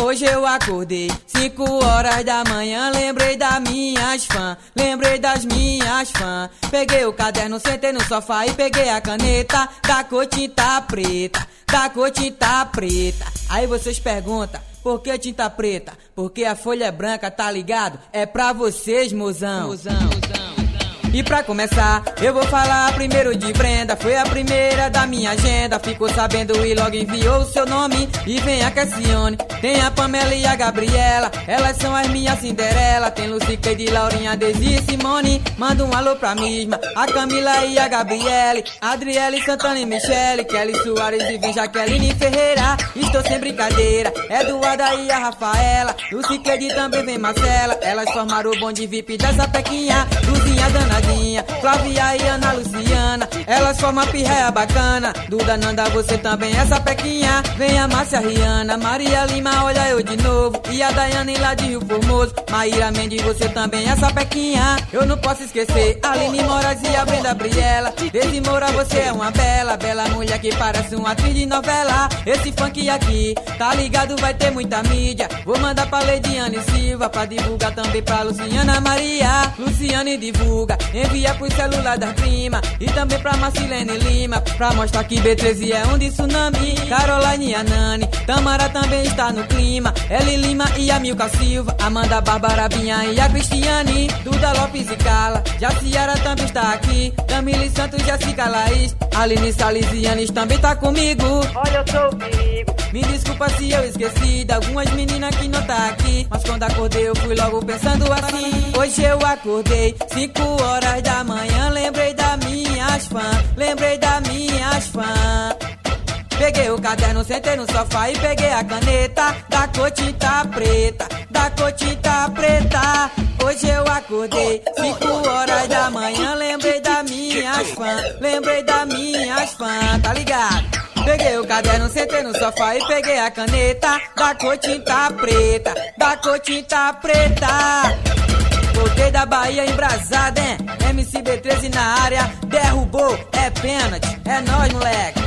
Hoje eu acordei 5 horas da manhã, lembrei das minhas fãs, lembrei das minhas fãs. Peguei o caderno, sentei no sofá e peguei a caneta da cor tinta preta, da cor tinta preta. Aí vocês perguntam, por que tinta preta? Porque a folha é branca, tá ligado? É pra vocês, mozão. E pra começar, eu vou falar primeiro de Brenda. Foi a primeira da minha agenda. Ficou sabendo e logo enviou o seu nome. E vem a Cassiane, tem a Pamela e a Gabriela. Elas são as minhas Cinderela. Tem Lucy, Cleide, Laurinha, Desi e Simone. Manda um alô pra Misma, a Camila e a Gabriele, Adriele, Santana e Michele, Kelly Soares e vem Jaqueline Ferreira. Estou sem brincadeira, Eduarda e a Rafaela, Lucy, Cleide, também vem Marcela. Elas formaram o bonde VIP dessa pequinha, Luzinha danadinha, Flávia e Ana Luciana. Elas formam a pirraia bacana, Duda, Nanda, você também essa pequinha. Vem a Márcia, Rihanna, Maria Lima, olha eu de novo. E a Daiane lá de Rio Formoso, Maíra Mendes, você também essa pequinha. Eu não posso esquecer Aline Moraes e a Brenda Briela. Desi Moura, você é uma bela, bela mulher que parece uma atriz de novela. Esse funk aqui, tá ligado, vai ter muita mídia. Vou mandar pra Leidiane Silva, pra divulgar também pra Luciana Maria. Luciane divulga, envia pro celular das prima. E também pra Marcilene Lima, pra mostrar que B13 é um de tsunami. Caroline e a Nani, Tamara também está no clima. Eli Lima e a Milka Silva, Amanda, Bárbara, Binha e a Cristiane. Duda Lopes e Carla, Jaciara também está aqui. Camille Santos, Jéssica Laís, Aline Salles e Anis também tá comigo. Olha, eu sou o perigo, me desculpa se eu esqueci de algumas meninas que não tá aqui. Mas quando acordei eu fui logo pensando assim. Hoje eu acordei 5 horas da manhã, lembrei das minhas fãs, lembrei das minhas fãs. Peguei o caderno, sentei no sofá e peguei a caneta da cor tinta preta, da cor tinta preta. Hoje eu acordei 5 horas da manhã, lembrei das minhas fãs, lembrei das minhas fãs, tá ligado? Peguei o caderno, sentei no sofá e peguei a caneta da cor tinta preta, da cor tinta preta. Voltei da Bahia embrasada, hein? MC B13 na área, derrubou, é pênalti, é nóis, moleque.